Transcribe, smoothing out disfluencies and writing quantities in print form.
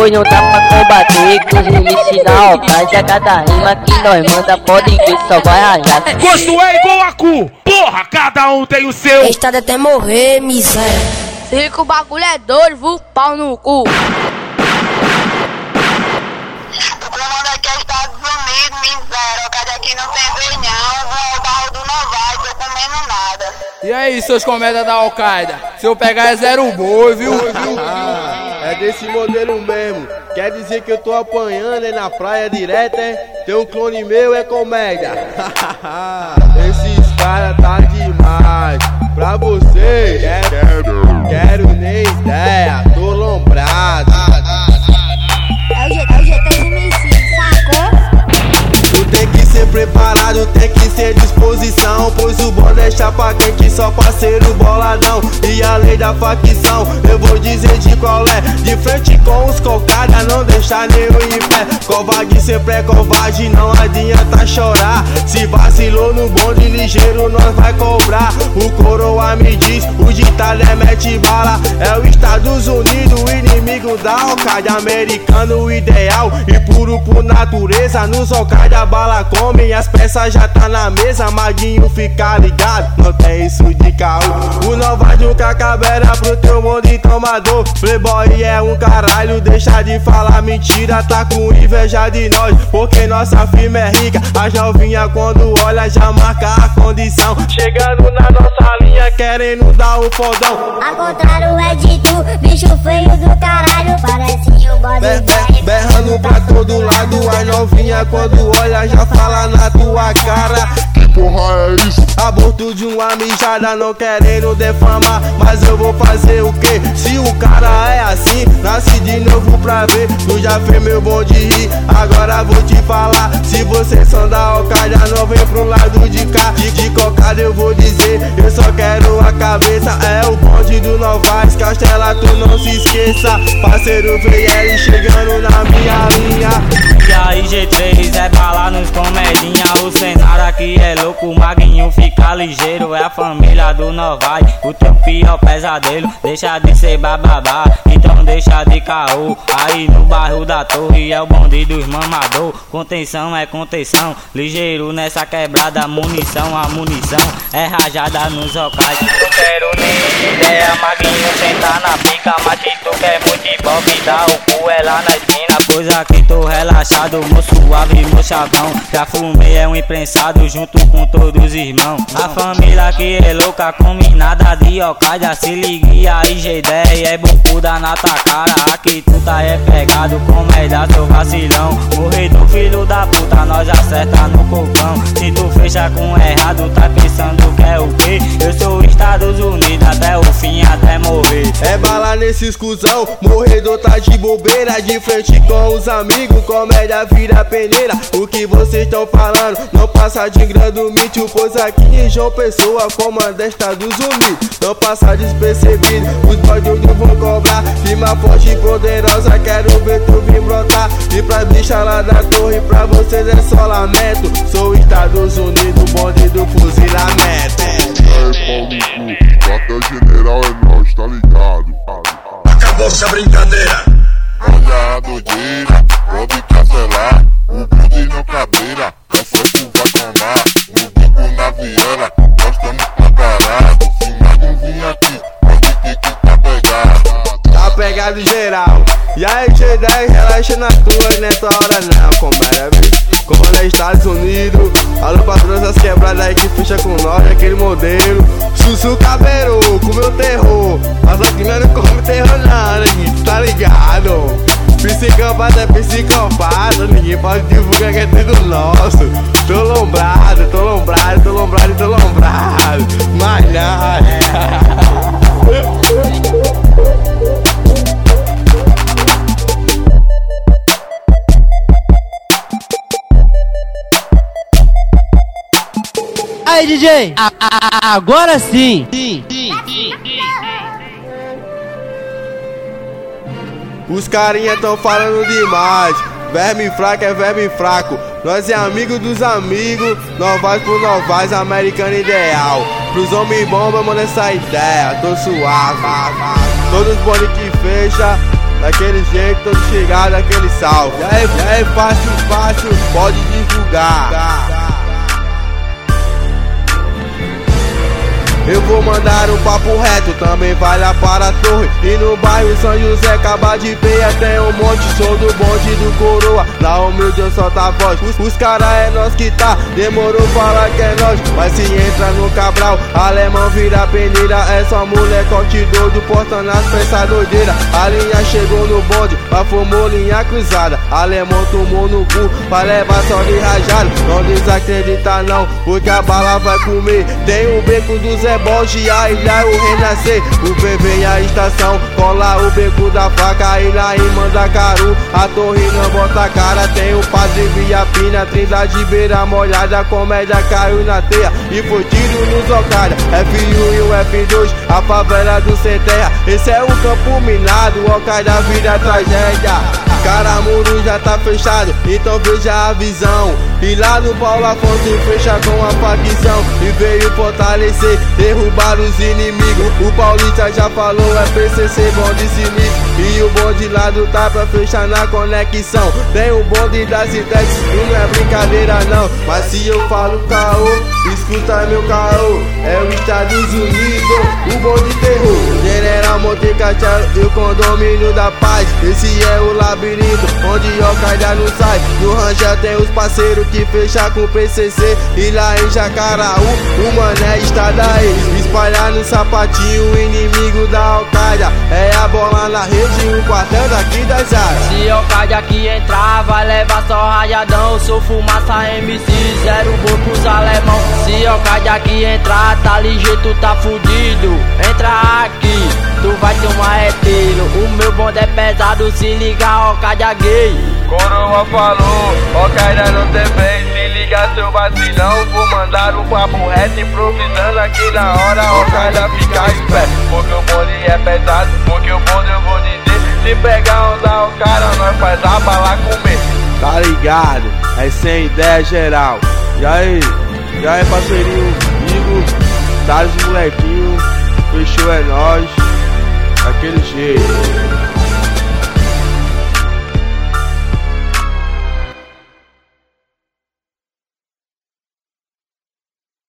hoje não dá pra combater com os MC na ocasião. Cada rima que nós manda pode ver, só vai rachar. Gosto é igual a cu, porra, cada um tem o seu. Estado até morrer, miséria. Se que o bagulho é doido, vou pau no cu. O comando aqui é Estados Unidos, miséria. Cadê aqui não tem vez não? Vou ao barro do Novaes, tô comendo nada. E aí, seus comédias da Al-Qaeda? Se eu pegar é zero boi, viu? É desse modelo mesmo. Quer dizer que eu tô apanhando aí na praia direto, é? Tem um clone meu, é comédia. Esses caras tá demais. Pra você, quero nem ideia, tô lombrado. É o jeito de MC, sacou? Tu tem que ser preparado, tem que ser disposição. Pois o bom é chapa quente, só parceiro boladão. E a lei da facção, eu vou dizer de qual é. De frente com os cocada, não deixar nenhum em pé. Covarde sempre é covarde, não adianta chorar. Se vacilou no bonde ligeiro, nós vai cobrar. O coroa me diz, o ditado é mete bala. É os Estados Unidos, o inimigo da Al-Qaeda. Americano ideal e puro por natureza. Nos Al-Qaeda a bala come, as peças já tá na mesa. Maguinho fica ligado, não tem isso de carro. O Novaes nunca cabera pro teu bonde tomador. Playboy é um caralho, deixa de falar mentira. Tá com inveja de nós, porque nossa firma é rica. As novinha quando olha já marca a condição. Chegando na nossa linha querendo dar um fodão. Ao contrário é de tu, bicho feio do caralho. Parece um bode velho. Berrando pra todo lado, as novinha quando olha já fala na tua cara. Que porra é isso? Aborto de uma mijada, não querendo defamar. Mas eu vou fazer o quê? Se o cara é assim, nasce de novo pra ver. Tu já fez meu bonde rir, agora vou te falar. Se vocês são da Al-Qaeda, não vem pro lado de cá. De cocada eu vou dizer, eu só quero a cabeça. É o bonde do Novaes, Castela, tu não se esqueça. Parceiro VL chegando na minha linha. E aí G3 é bala nos comedinha. O cenário aqui é louco, o Maguinho fica ligeiro. É a família do Novaes, o teu pior pesadelo. Deixa de ser bababá, então deixa de caô. Aí no bairro da Torre é o bonde dos mamador. Contenção é contenção, ligeiro nessa quebrada. Munição, a munição é rajada nos locais. Não quero nem ideia, Maguinho sentar na pica. Mas se tu quer muito ibope, dá o cu é lá na esquina. Coisa que tô relaxado, mo suave, mo chavão. Já fumei é um imprensado junto com todos os irmãos. A família aqui é louca, combinada de Al-Qaeda. Se ligue aí G10, é bocuda na tua cara. Aqui tu tá é pegado, comédia, seu vacilão. Morrer do filho da puta, nós acerta no cocão. Se tu fecha com errado, tá pensando que é o quê? Eu sou Estados Unidos até o fim, até morrer. É bala nesses cuzão, morredor tá de bobeira. De frente com os amigos, comédia vira peneira. O que vocês tão falando não passa de grandomite. Pois aqui em João Pessoa, comanda Estados Unidos. Não passa despercebido, os bandidos vão cobrar. Rima forte e poderosa, quero ver tu vir brotar. E pra bicha lá da torre, pra vocês é só lamento. Sou Estados Unidos, bonde do fuzilamento. Quartel general é nós, tá ligado? Acabou-se a brincadeira. Olha a doideira, pode cancelar. O bonde não cadeira, é fresco vai tomar. No bico na viela, nós tamo preparados. Se mais um vir aqui, pode que tá pegado. Tá pegado geral. E aí G10, relaxa na tua, não é tua hora não, comédia. Como é Estados Unidos, alô patrões das quebradas aí que fecha com nós, aquele modelo. Sussu cabeiro, comeu terror. Mas aqui não come terror não, né, tá ligado? Psicopata é psicopata, ninguém pode divulgar que é tudo nosso. Tô lombrado, tô lombrado, tô lombrado, tô lombrado. Mas nada. Aí DJ, agora sim. Os carinha tão falando demais. Verme fraco é verme fraco. Nós é amigo dos amigos. Novaes por Novaes, americano ideal. Pros homens bomba, manda essa ideia. Tô suave. Todos os bonde que fecha daquele jeito, todo chegado, aquele salve. Já é fácil, pode divulgar. Eu vou mandar um papo reto, também vai lá para a torre. E no bairro São José, acaba de ver, tem um monte. Sou do bonde do coroa, lá humilde eu solto a voz. Os cara é nós que tá, demorou falar que é nós. Mas se entra no Cabral, alemão vira peneira. É só molecote doido, portando as peças doideira. A linha chegou no bonde, mas formou linha cruzada. Alemão tomou no cu, vai levar só de rajado. Não desacredita não, porque a bala vai comer. Tem o beco do Zé Borge, a ilha o renascer. O vem a estação, cola o beco da faca. E lá em Mandacaru, a torre não bota a cara. Tem o padre Via Pina, Trindade beira molhada. Comédia caiu na teia e foi tiro nos Ocada. F1 e o F2, a favela do Sem Terra. Esse é o campo minado, o Ocada vira tragédia. Caramuru já tá fechado, então veja a visão. E lá no Paulo Afonso fecha com a facção. E veio fortalecer, derrubar os inimigos. O Paulista já falou, é PCC, bonde sinistro. E o bonde lá do tá pra fechar na conexão. Tem o bonde das cidades, e não é brincadeira não. Mas se eu falo caô, escuta meu caô. É os Estados Unidos, o bonde terror. General Monte Castelo e o condomínio da paz. Esse é o labirinto, onde Ocada não sai. No Rangel tem os parceiros que fecha com o PCC. E lá em Jacaraú, o mané está daí. Espalhar no sapatinho, o inimigo da Ocada. É a bola na rede, o quartel daqui das áreas. Se Ocada aqui entrar, vai levar só rajadão. Sou fumaça MC, zero boi pros alemão. Se Ocada aqui entrar, tá ligeiro, tá fudido. Entra aqui, tu vai tomar tiro. O meu bonde é pesado, se liga, Ocada gay. Coroa falou, Ocada não tem vez. Se liga seu vacilão, vou mandar um papo reto. Improvisando aqui na hora, Ocada fica esperto. Porque o bonde é pesado, porque o bonde eu vou dizer. Se pegar um da Ocada, nós faz a bala comer. Tá ligado? É sem ideia geral. Já aí parceirinho, Igor, tá os molequinhos. Fechou é nóis, daquele jeito.